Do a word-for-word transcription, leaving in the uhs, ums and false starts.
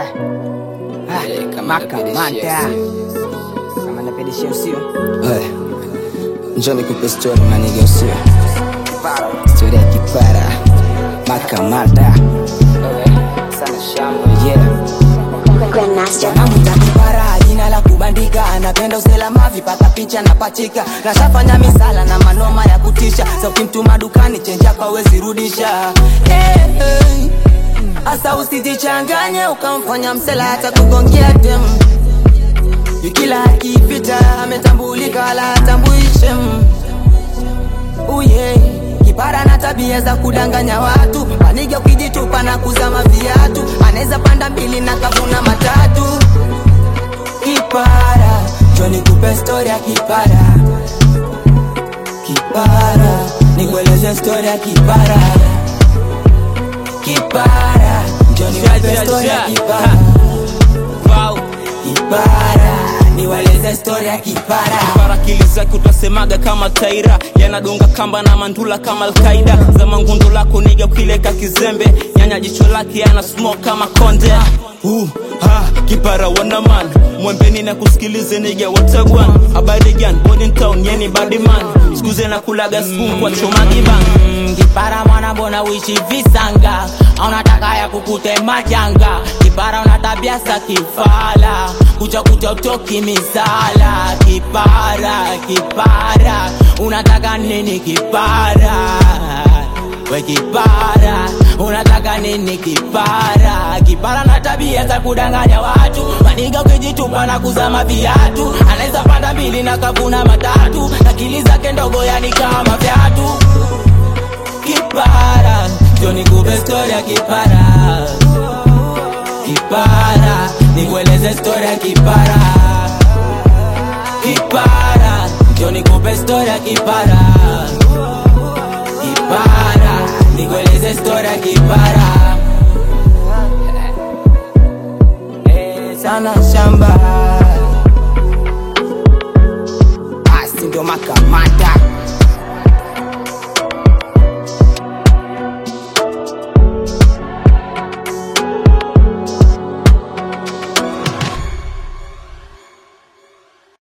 Maka mata kama napedishia usio Hey, njoo nikupe story na nige usio story ya kipara Maka mata sana shamba yeah Grandmaster. Namuta kipara jina la kubandika, anapenda uselama vipata pincha na pachika, nashafanya misala na manoma ya kutisha, sauti mtuma dukani chenja kwa wezi rudisha. Hey, hey. Asa usijichanganye ukamfanya msela hata kugongea dem. Yukila akipita ametambulika la tambuishe. Uye kipara na tabia za kudanganya watu, panige ukijitupa na kuzama viatu, aneza panda mbili na kavuna matatu. Kipara, Johnny kupe story ya kipara. Kipara, nikueleze story ya kipara. Kipara, Johnny kupe story ya kipara. Wow. Kipara, niweleze story ya kipara. Kipara kili zake utasemaga kama taira, yanadonga kamba na mandula kama Al-Qaida. Zama ngundu lako niga ukileka kizembe, nyanya jicho lake yana smoke kama konde. Uh, ha, kipara wanaman, mwembeni na kusikilize niga watagwan. Habari gani, body town, yeni body man. Skuze na kulaga spoon kwa choma giban. Mm, kipara mwana bona wishi visanga, unataka ya kukute majanga. Kipara unatabia sa kifala, kucha kucha utoki misala. Kipara, kipara, unataka nini kipara? We kipara, unataka nini kipara? Kipara na tabia za kudanganya watu, maniga ukijitupa na kuzama viatu, anaweza panda mbili na kavuna matatu, akili zake ndogo yani kama viatu. Kipara, Johnny kupe story ya kipara. Kipara, nikueleze story ya kipara. Kipara, Johnny kupe story ya kipara. Kipara, nikueleze story ya kipara. Eh, sana shamba.